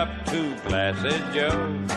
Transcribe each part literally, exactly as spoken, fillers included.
up to Placid Joe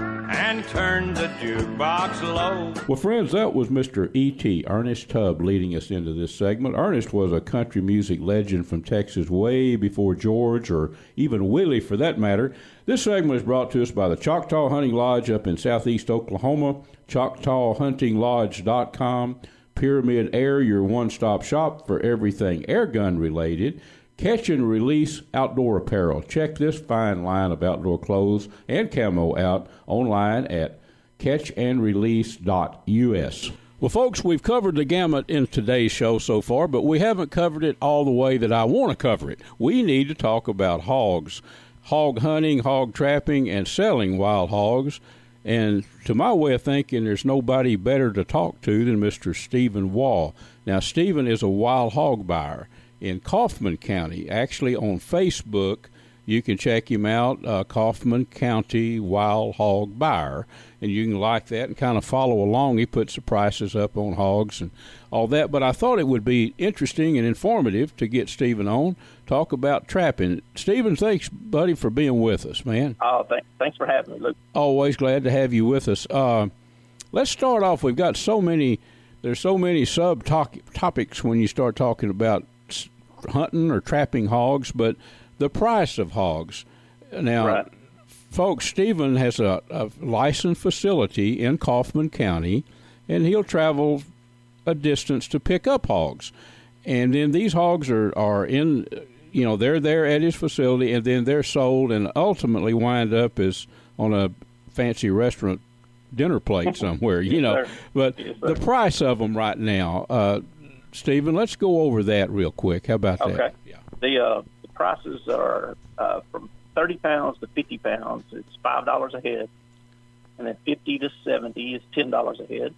and turned the jukebox low. Well, friends, that was Mister E T, Ernest Tubb, leading us into this segment. Ernest was a country music legend from Texas way before George, or even Willie for that matter. This segment is brought to us by the Choctaw Hunting Lodge up in southeast Oklahoma, choctaw hunting lodge dot com, Pyramid Air, your one-stop shop for everything airgun related, Catch and Release Outdoor Apparel. Check this fine line of outdoor clothes and camo out online at catch and release dot U S. Well, folks, we've covered the gamut in today's show so far, but we haven't covered it all the way that I want to cover it. We need to talk about hogs, hog hunting, hog trapping, and selling wild hogs. And to my way of thinking, there's nobody better to talk to than Mister Stephen Wall. Now, Stephen is a wild hog buyer in Kaufman County. Actually, on Facebook, you can check him out, uh, Kaufman County Wild Hog Buyer, and you can like that and kind of follow along. He puts the prices up on hogs and all that. But I thought it would be interesting and informative to get Stephen on, talk about trapping. Stephen, thanks, buddy, for being with us, man. Oh, thanks, thanks for having me, Luke. Always glad to have you with us. Uh, let's start off. We've got so many, there's so many sub-topics when you start talking about hunting or trapping hogs, but the price of hogs. Now, right. Folks, Stephen has a, a licensed facility in Kaufman County, and he'll travel a distance to pick up hogs. And then these hogs are, are in, you know, they're there at his facility, and then they're sold and ultimately wind up as on a fancy restaurant dinner plate somewhere, you yes, know. Sir. But yes, the price of them right now, uh, Stephen, let's go over that real quick. How about okay. that? Yeah. The, uh, the prices are uh, from thirty pounds to fifty pounds. It's five dollars a head. And then fifty to seventy is ten dollars a head.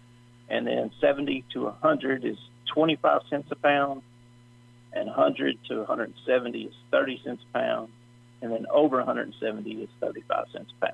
And then seventy to one hundred is twenty-five cents a pound. And one hundred to one hundred seventy is thirty cents a pound. And then over one hundred seventy is thirty-five cents a pound.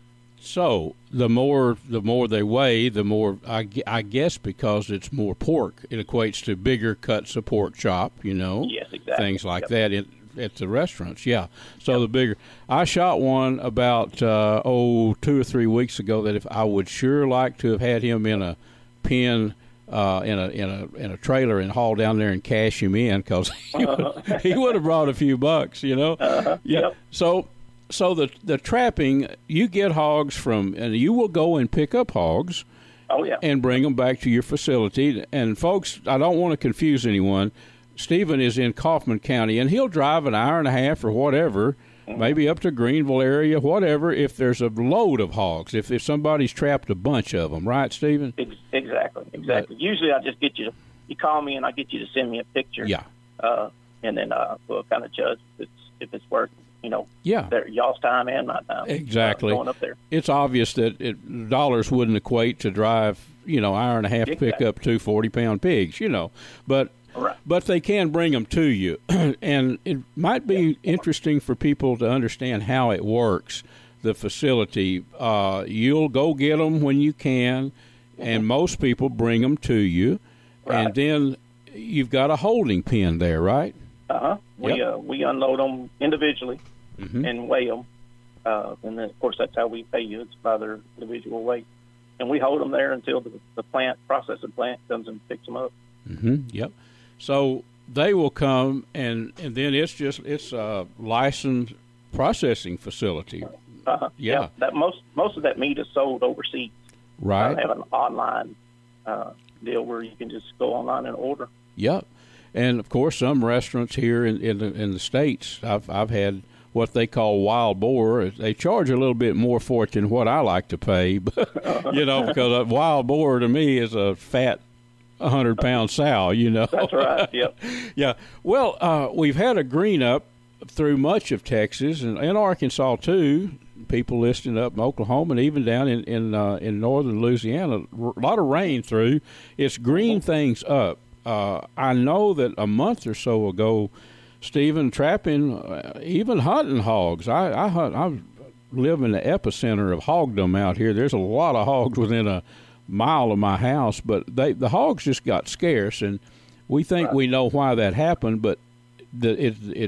So the more the more they weigh, the more, I, I guess, because it's more pork, it equates to bigger cuts of pork chop, you know. Yes, exactly. Things like yep. that in, at the restaurants, yeah. So yep. the bigger. I shot one about, uh, oh, two or three weeks ago that if I would sure like to have had him in a pen, uh, in a in a in a trailer and haul down there and cash him in, because he, uh-huh. he would have brought a few bucks, you know. Uh-huh. Yeah. Yep. So. So the the trapping, you get hogs from, and you will go and pick up hogs, oh yeah, and bring them back to your facility. And folks, I don't want to confuse anyone. Stephen is in Kaufman County, and he'll drive an hour and a half or whatever, mm-hmm. maybe up to Greenville area, whatever. If there's a load of hogs, if if somebody's trapped a bunch of them, right, Stephen? Exactly, exactly. But, usually, I just get you. To, you call me, and I get you to send me a picture. Yeah, uh, and then uh, we'll kind of judge if it's if it's worth. You know, yeah, their, y'all's time and my time. Exactly. Uh, going up there. It's obvious that it, dollars wouldn't equate to drive, you know, hour and a half exactly. to pick up two forty-pound pigs, you know. But right. but they can bring them to you. And it might be yeah. interesting for people to understand how it works, the facility. Uh, you'll go get them when you can, mm-hmm. and most people bring them to you. Right. And then you've got a holding pen there, right? Uh-huh. We, yep. uh, we unload them individually. Mm-hmm. And weigh them, uh, and then of course that's how we pay you. It's by their individual weight, and we hold them there until the, the plant processing plant comes and picks them up. Mm-hmm. Yep. So they will come, and, and then it's just it's a licensed processing facility. Uh-huh. Yeah. yeah. That most most of that meat is sold overseas. Right. I have an online uh, deal where you can just go online and order. Yep. And of course, some restaurants here in in the, in the States, I've I've had what they call wild boar. They charge a little bit more for it than what I like to pay, but, you know, because a wild boar to me is a fat one hundred pound sow, you know. That's right, yep. Yeah. Well, uh, we've had a green up through much of Texas and, and Arkansas, too. People listening up in Oklahoma and even down in, in, uh, in northern Louisiana. A lot of rain through. It's green things up. Uh, I know that a month or so ago, Stephen, trapping, uh, even hunting hogs. I, I hunt. I live in the epicenter of hogdom out here. There's a lot of hogs within a mile of my house, but they the hogs just got scarce, and we think right. we know why that happened. But the, it, it's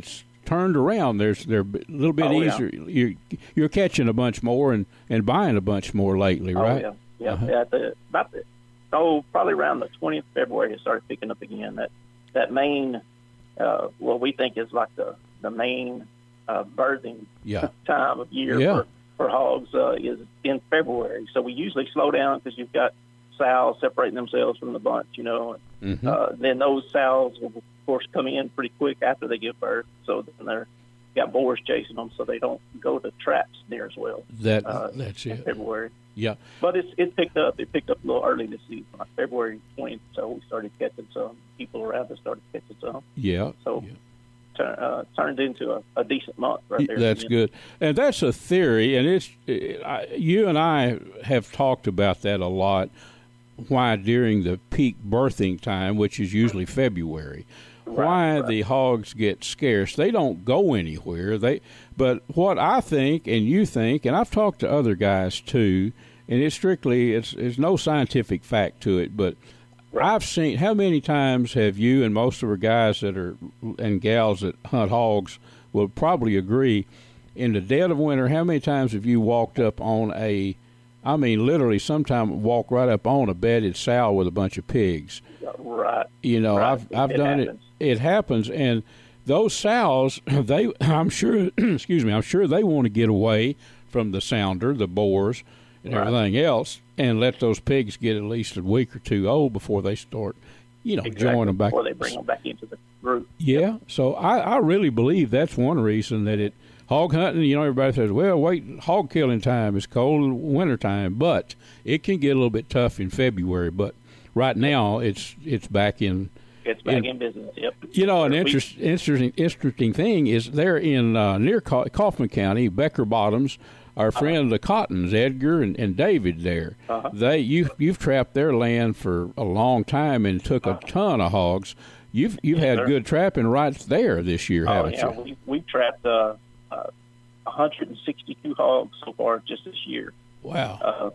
turned around. There's they're a little bit oh, easier. Yeah. You're you're catching a bunch more and, and buying a bunch more lately, oh, right? Yeah, yeah. Uh-huh. yeah the, about the, oh, probably around the twentieth of February, it started picking up again. That that main, uh, what we think is like the the main uh, birthing yeah. time of year yeah. for, for hogs uh, is in February. So we usually slow down because you've got sows separating themselves from the bunch, you know. Mm-hmm. Uh, then those sows will, of course, come in pretty quick after they give birth. So then they're got boars chasing them, so they don't go to traps near as well. That uh, that's in it. February. Yeah, but it's it picked up. It picked up a little early this season, like February twentieth. So we started catching some. People around us started catching some. Yeah. So yeah. Turn, uh, turned into a, a decent month right there. That's good, and that's a theory, and it's it, I, you and I have talked about that a lot. Why during the peak birthing time, which is usually February, right, why right. the hogs get scarce? They don't go anywhere. They, but what I think, and you think, and I've talked to other guys too, and it's strictly it's there's no scientific fact to it, but. Right. I've seen, how many times have you and most of our guys that are, and gals that hunt hogs will probably agree, in the dead of winter, how many times have you walked up on a, I mean, literally sometimes walk right up on a bedded sow with a bunch of pigs? Right. You know, right. I've I've it done happens. it. It happens, and those sows, they, I'm sure, excuse me, I'm sure they want to get away from the sounder, the boars, and right. everything else, and let those pigs get at least a week or two old before they start, you know, exactly. join them back. Before they bring them back into the group. Yeah, yep. so I, I really believe that's one reason that it, hog hunting, you know, everybody says, well, wait, hog killing time is cold winter time, but it can get a little bit tough in February, but right now it's it's back in. It's back in, in business, yep. You know, an interest, interesting interesting thing is they're in uh, near Kaufman County, Becker Bottoms. Our friend uh-huh. the Cottons, Edgar and, and David there, uh-huh. they you you've trapped their land for a long time and took uh-huh. a ton of hogs. You've you've yes, had sir. good trapping right there this year, oh, haven't yeah. you? We we trapped uh, uh, one hundred sixty-two hogs so far just this year. Wow. Uh,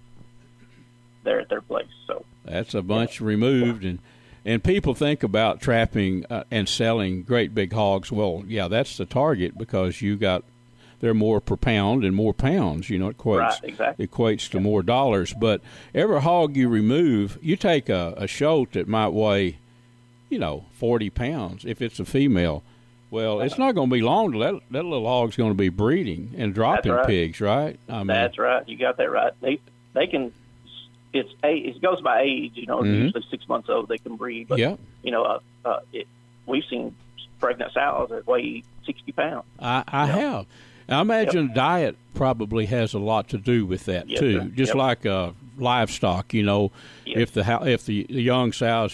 they're at their place, so that's a bunch yeah. removed, and and people think about trapping uh, and selling great big hogs. Well, yeah, that's the target because you got. They're more per pound and more pounds, you know, it equates, right, exactly. equates to more dollars. But every hog you remove, you take a, a shoat that might weigh, you know, forty pounds if it's a female. Well, uh-huh. it's not going to be long till that, that little hog's going to be breeding and dropping right. pigs, right? I mean, that's right. You got that right. They they can, it's it goes by age, you know, mm-hmm. usually six months old they can breed. But, yeah. you know, uh, uh, it, we've seen pregnant sows that weigh sixty pounds. I, I have. I imagine yep. diet probably has a lot to do with that yes, too. Sir. Just yep. like uh, livestock, you know, yep. if the if the young sows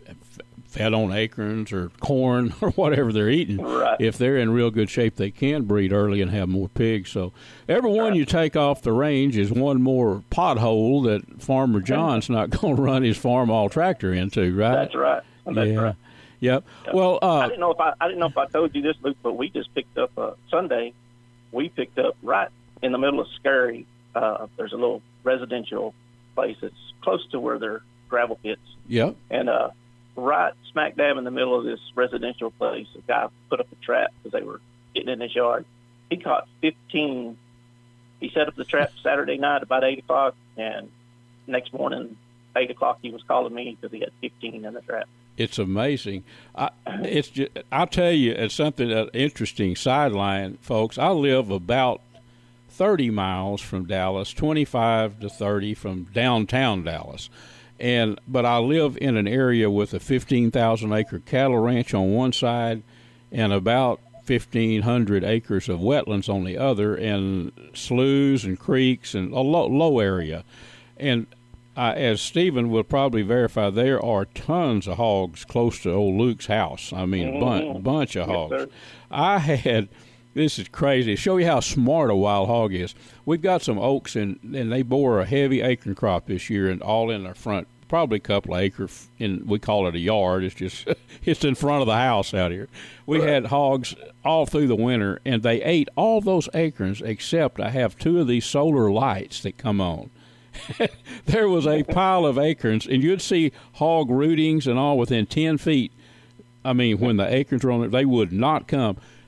fed on acorns or corn or whatever they're eating, right. if they're in real good shape, they can breed early and have more pigs. So every one right. you take off the range is one more pothole that Farmer John's not going to run his farm all tractor into, right? That's right. That's yeah. right. Yep. Well, uh, I didn't know if I I didn't know if I told you this, Luke, but we just picked up uh, Sunday. We picked up right in the middle of Scurry. Uh, there's a little residential place that's close to where they're gravel pits. Yep. And uh, right smack dab in the middle of this residential place, a guy put up a trap because they were getting in his yard. He caught fifteen. He set up the trap Saturday night about eight o'clock, and next morning, eight o'clock, he was calling me because he had fifteen in the trap. It's amazing. I, it's just, I'll tell you, it's something uh, interesting sideline, folks. I live about thirty miles from Dallas, twenty-five to thirty from downtown Dallas, and but I live in an area with a fifteen thousand acre cattle ranch on one side, and about fifteen hundred acres of wetlands on the other, and sloughs and creeks and a low, low area, and. Uh, as Stephen will probably verify, there are tons of hogs close to old Luke's house. I mean, a mm-hmm. bunch, bunch of hogs. Yes, I had, this is crazy, to show you how smart a wild hog is. We've got some oaks, and, and they bore a heavy acorn crop this year, and all in their front, probably a couple of acres, in, we call it a yard. It's just, it's in front of the house out here. We right. had hogs all through the winter, and they ate all those acorns, except I have two of these solar lights that come on. There was a pile of acorns, and you'd see hog rootings and all within ten feet. I mean, when the acorns were on it, they would not come.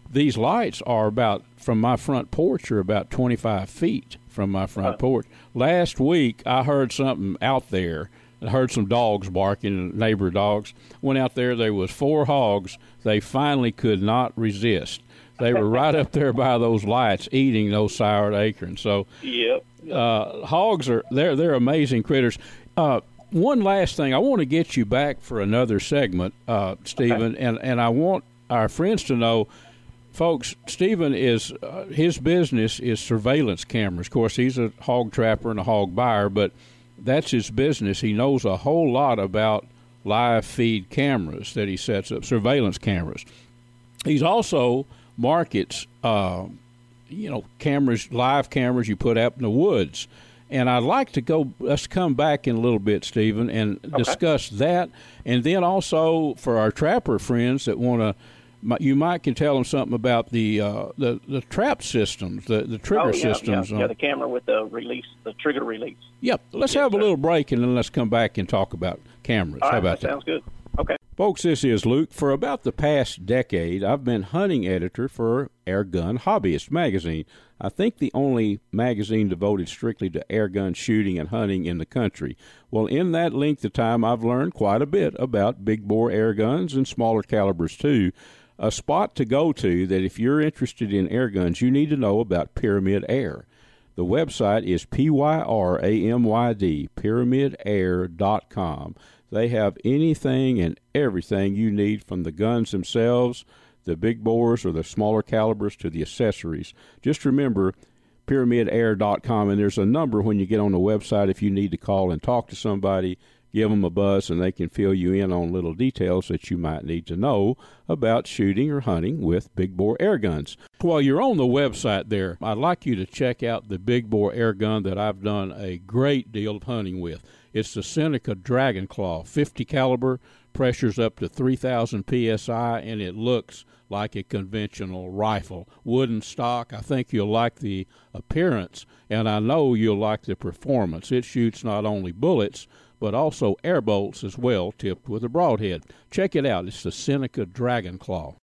these lights are about, from my front porch, are about twenty-five feet from my front Oh. porch. Last week, I heard something out there. I heard some dogs barking, neighbor dogs. Went out there, there was four hogs. They finally could not resist. They were right up there by those lights eating those soured acorns. So Yep. uh, hogs are, they're, they're amazing critters. Uh, one last thing, I want to get you back for another segment, uh, Stephen, Okay. and, and I want our friends to know, folks, Stephen is, uh, his business is surveillance cameras. Of course, he's a hog trapper and a hog buyer, but that's his business. He knows a whole lot about live feed cameras that he sets up, surveillance cameras. He's also markets, uh, you know, cameras, live cameras you put out in the woods. And I'd like to go, let's come back in a little bit, Stephen, and Okay. discuss that. And then also for our trapper friends that want to, you might can tell them something about the uh, the, the trap systems, the, the trigger oh, yeah, systems. Yeah, on- yeah, the camera with the release, the trigger release. Yep. Let's Yes, have a sir. little break, and then let's come back and talk about cameras. All How right, about that that? sounds good. Okay. Folks, this is Luke. For about the past decade, I've been hunting editor for Airgun Hobbyist magazine. I think the only magazine devoted strictly to airgun shooting and hunting in the country. Well, in that length of time, I've learned quite a bit about big bore air guns and smaller calibers, too. A spot to go to that if you're interested in air guns, you need to know about Pyramyd Air. The website is P Y R A M Y D, pyramid air dot com. They have anything and everything you need, from the guns themselves, the big bores or the smaller calibers, to the accessories. Just remember pyramid air dot com, and there's a number when you get on the website if you need to call and talk to somebody. Give them a buzz, and they can fill you in on little details that you might need to know about shooting or hunting with big bore air guns. While you're on the website there, I'd like you to check out the big bore air gun that I've done a great deal of hunting with. It's the Seneca Dragon Claw, fifty caliber, pressures up to three thousand P S I, and it looks like a conventional rifle. Wooden stock. I think you'll like the appearance, and I know you'll like the performance. It shoots not only bullets, but also air bolts as well, tipped with a broadhead. Check it out. It's the Seneca Dragon Claw.